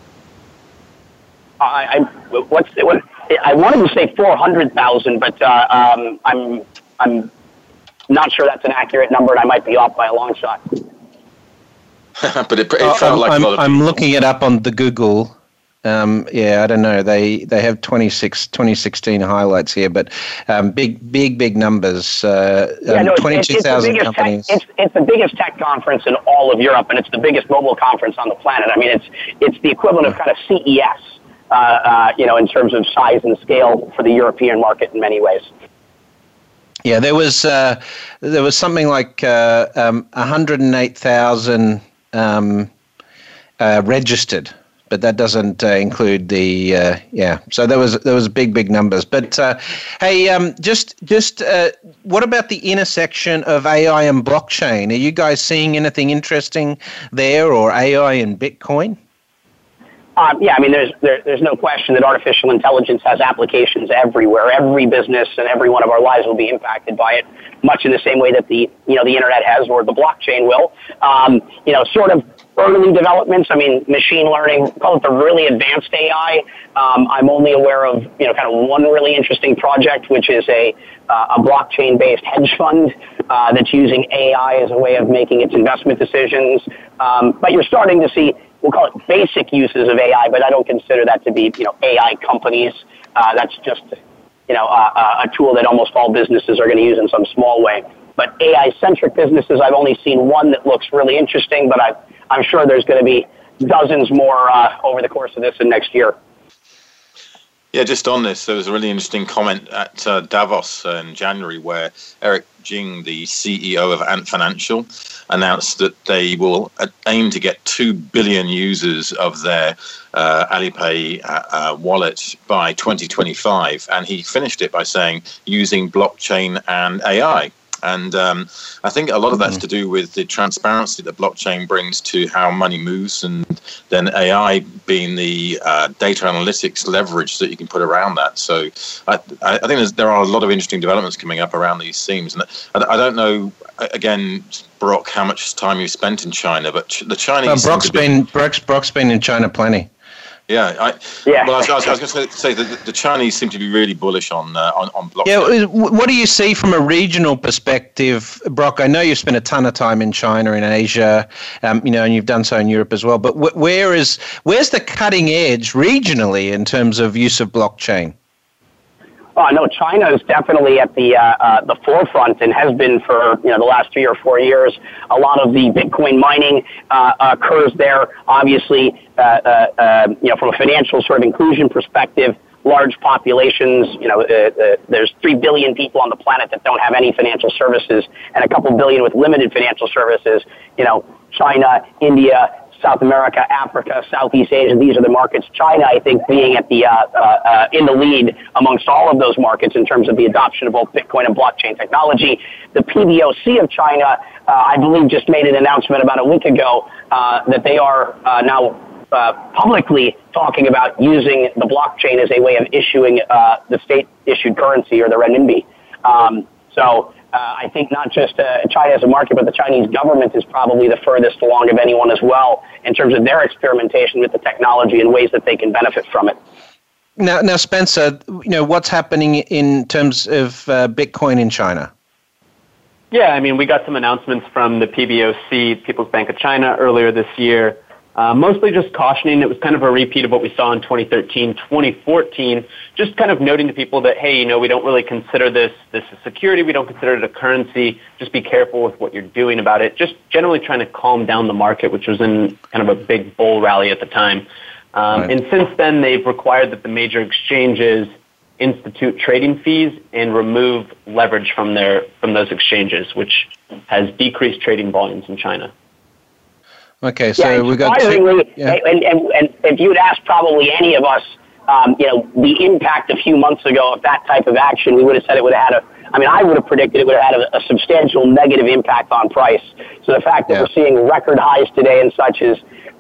I wanted to say 400,000, but I'm Not sure that's an accurate number, and I might be off by a long shot. But it felt like a lot of I'm people. looking it up on the Google. I don't know. They have 2016 highlights here, but big numbers. 22,000 companies. It's the biggest tech conference in all of Europe, and it's the biggest mobile conference on the planet. I mean, it's the equivalent of kind of CES, in terms of size and scale for the European market in many ways. Yeah, there was something like 108,000 registered. But that doesn't include the So there was big numbers. But hey, just what about the intersection of AI and blockchain? Are you guys seeing anything interesting there, or AI and Bitcoin? I mean, there's no question that artificial intelligence has applications everywhere. Every business and every one of our lives will be impacted by it, much in the same way that the internet has, or the blockchain will. Sort of early developments. I mean, machine learning, call it the really advanced AI. I'm only aware of kind of one really interesting project, which is a blockchain-based hedge fund that's using AI as a way of making its investment decisions. But you're starting to see, we'll call it basic uses of AI, but I don't consider that to be, AI companies. That's just, a tool that almost all businesses are going to use in some small way. But AI-centric businesses, I've only seen one that looks really interesting, but I'm sure there's going to be dozens more over the course of this and next year. Yeah, just on this, there was a really interesting comment at Davos in January where Eric Jing, the CEO of Ant Financial, announced that they will aim to get 2 billion users of their Alipay wallet by 2025. And he finished it by saying using blockchain and AI. And I think a lot of that's to do with the transparency that blockchain brings to how money moves, and then AI being the data analytics leverage that you can put around that. So I think there are a lot of interesting developments coming up around these themes. And I don't know, again, Brock, how much time you've spent in China, but the Chinese... Brock's been in China plenty. Yeah, I was going to say that the Chinese seem to be really bullish on blockchain. Yeah, what do you see from a regional perspective, Brock? I know you've spent a ton of time in China, in Asia, and you've done so in Europe as well. But where's the cutting edge regionally in terms of use of blockchain? Oh, no, China is definitely at the forefront and has been for the last 3 or 4 years. A lot of the Bitcoin mining occurs there. Obviously, from a financial sort of inclusion perspective, large populations. There's 3 billion people on the planet that don't have any financial services, and a couple billion with limited financial services. China, India, South America, Africa, Southeast Asia, these are the markets. China, I think, being at the in the lead amongst all of those markets in terms of the adoption of both Bitcoin and blockchain technology. The PBOC of China, I believe, just made an announcement about a week ago that they are now publicly talking about using the blockchain as a way of issuing the state-issued currency, or the renminbi. I think not just China as a market, but the Chinese government is probably the furthest along of anyone as well in terms of their experimentation with the technology and ways that they can benefit from it. Now, Spencer, what's happening in terms of Bitcoin in China? Yeah, I mean, we got some announcements from the PBOC, People's Bank of China, earlier this year. Mostly just cautioning. It was kind of a repeat of what we saw in 2013, 2014, just kind of noting to people that, hey, we don't really consider this a security. We don't consider it a currency. Just be careful with what you're doing about it. Just generally trying to calm down the market, which was in kind of a big bull rally at the time. Right. And since then, they've required that the major exchanges institute trading fees and remove leverage from those exchanges, which has decreased trading volumes in China. Okay, so we got. And if you'd asked probably any of us, the impact a few months ago of that type of action, we would have said it would have had I would have predicted it would have had a substantial negative impact on price. So the fact that we're seeing record highs today and such is,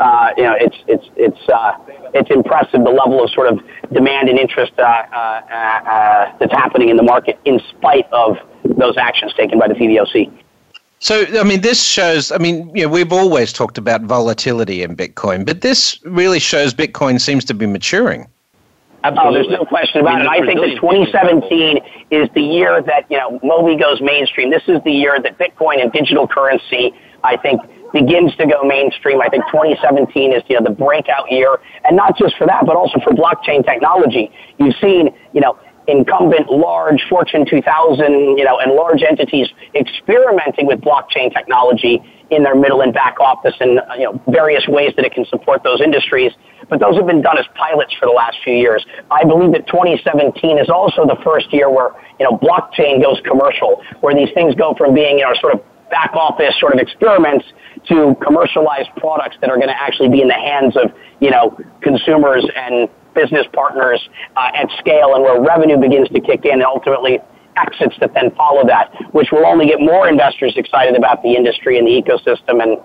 it's impressive, the level of sort of demand and interest that's happening in the market in spite of those actions taken by the PBOC. So, this shows, we've always talked about volatility in Bitcoin, but this really shows Bitcoin seems to be maturing. Absolutely. There's no question about it. I think that 2017 is the year that, Mobi goes mainstream. This is the year that Bitcoin and digital currency, I think, begins to go mainstream. I think 2017 is, the breakout year. And not just for that, but also for blockchain technology. You've seen, incumbent large Fortune 2000, and large entities experimenting with blockchain technology in their middle and back office and, various ways that it can support those industries. But those have been done as pilots for the last few years. I believe that 2017 is also the first year where, blockchain goes commercial, where these things go from being, sort of back office sort of experiments to commercialized products that are going to actually be in the hands of, consumers and business partners at scale, and where revenue begins to kick in and ultimately exits that then follow that, which will only get more investors excited about the industry and the ecosystem. And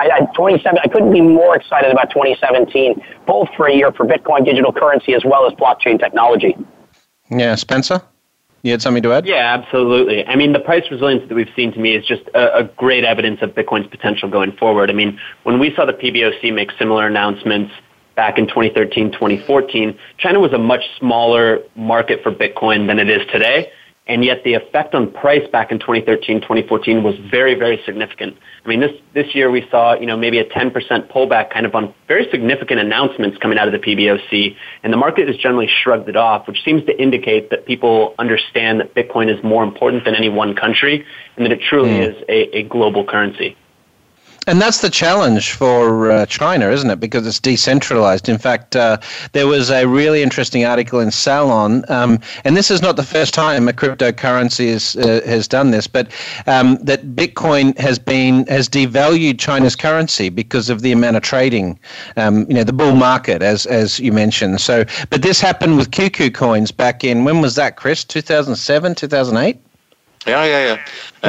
I couldn't be more excited about 2017, both for a year for Bitcoin digital currency as well as blockchain technology. Yeah, Spencer, you had something to add? Yeah, absolutely. I mean, the price resilience that we've seen to me is just a great evidence of Bitcoin's potential going forward. I mean, when we saw the PBOC make similar announcements back in 2013, 2014, China was a much smaller market for Bitcoin than it is today. And yet the effect on price back in 2013, 2014 was very, very significant. I mean, this year we saw, maybe a 10% pullback kind of on very significant announcements coming out of the PBOC, and the market has generally shrugged it off, which seems to indicate that people understand that Bitcoin is more important than any one country and that it truly is a global currency. And that's the challenge for China, isn't it? Because it's decentralized. In fact, there was a really interesting article in Salon, and this is not the first time a cryptocurrency has done this, but that Bitcoin has devalued China's currency because of the amount of trading, the bull market, as you mentioned. So, but this happened with QQ coins back in, when was that, Chris? 2007, 2008? Yeah.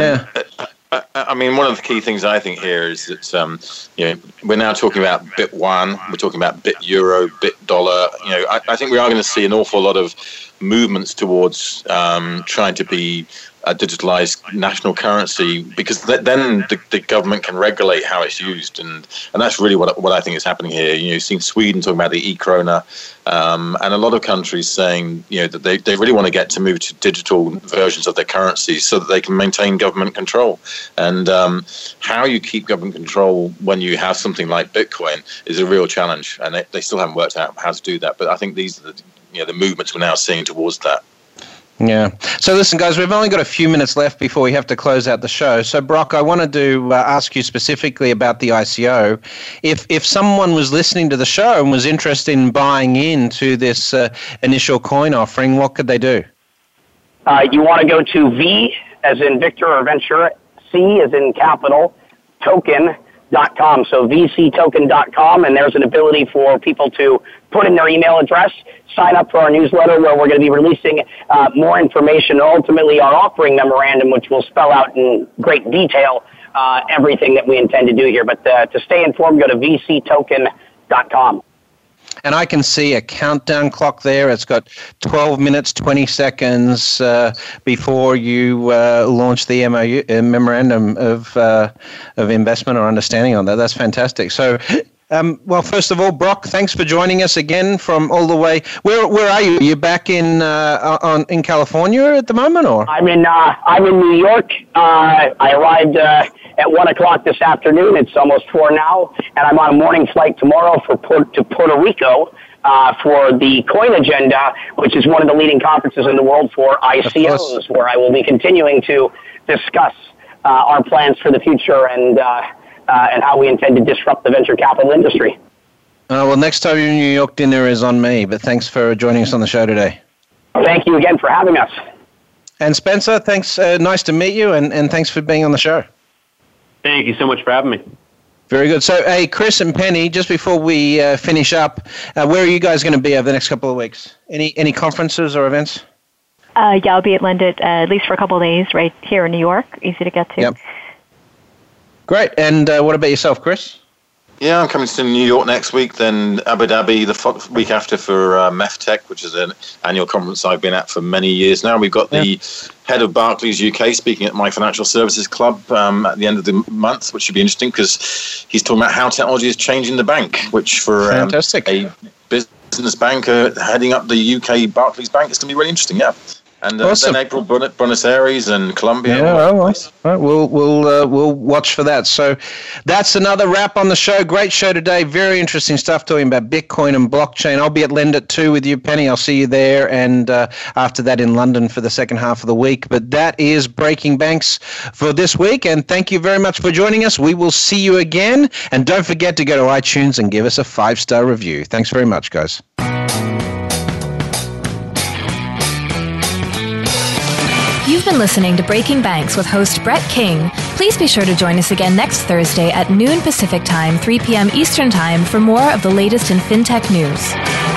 I mean, one of the key things I think here is that we're now talking about BitOne, we're talking about BitEuro, BitDollar. I think we are going to see an awful lot of movements towards trying to be a digitalized national currency, because then the government can regulate how it's used, and that's really what I think is happening here. You've seen Sweden talking about the e-krona, and a lot of countries saying that they really want to get to move to digital versions of their currencies so that they can maintain government control. And how you keep government control when you have something like Bitcoin is a real challenge, and they still haven't worked out how to do that. But I think these are the movements we're now seeing towards that. Yeah. So listen, guys, we've only got a few minutes left before we have to close out the show. So, Brock, I wanted to ask you specifically about the ICO. If someone was listening to the show and was interested in buying into this initial coin offering, what could they do? You want to go to V as in Victor or Venture, C as in capital, token.com. So vctoken.com, and there's an ability for people to put in their email address, sign up for our newsletter where we're going to be releasing more information, and ultimately our offering memorandum, which will spell out in great detail everything that we intend to do here. But to stay informed, go to vctoken.com. And I can see a countdown clock there. It's got 12 minutes, 20 seconds before you launch the MOU, memorandum of investment or understanding on that. That's fantastic. So, well, first of all, Brock, thanks for joining us again from all the way. Where are you? Are you back in California at the moment, or? I'm in New York. I arrived at 1 o'clock this afternoon. It's almost 4 now, and I'm on a morning flight tomorrow to Puerto Rico for the Coin Agenda, which is one of the leading conferences in the world for ICOs, where I will be continuing to discuss our plans for the future and how we intend to disrupt the venture capital industry. Well, next time you're in New York, dinner is on me, but thanks for joining us on the show today. Thank you again for having us. And Spencer, thanks. Nice to meet you, and thanks for being on the show. Thank you so much for having me. Very good. So, hey, Chris and Penny, just before we finish up, where are you guys going to be over the next couple of weeks? Any conferences or events? Yeah, I'll be at London at least for a couple of days right here in New York. Easy to get to. Yep. Great. And what about yourself, Chris? Yeah, I'm coming to New York next week, then Abu Dhabi the week after for MEFTech, which is an annual conference I've been at for many years now. We've got the head of Barclays UK speaking at my Financial Services Club at the end of the month, which should be interesting because he's talking about how technology is changing the bank, which for a business business banker heading up the UK Barclays Bank. It's going to be really interesting, yeah. And awesome. then April, Buenos Aires and Colombia. Yeah, all right. We'll watch for that. So that's another wrap on the show. Great show today. Very interesting stuff talking about Bitcoin and blockchain. I'll be at Lend It 2 with you, Penny. I'll see you there, and after that in London for the second half of the week. But that is Breaking Banks for this week, and thank you very much for joining us. We will see you again, and don't forget to go to iTunes and give us a 5-star review. Thanks very much, guys. You've been listening to Breaking Banks with host Brett King. Please be sure to join us again next Thursday at noon Pacific Time, 3 p.m. Eastern Time for more of the latest in fintech news.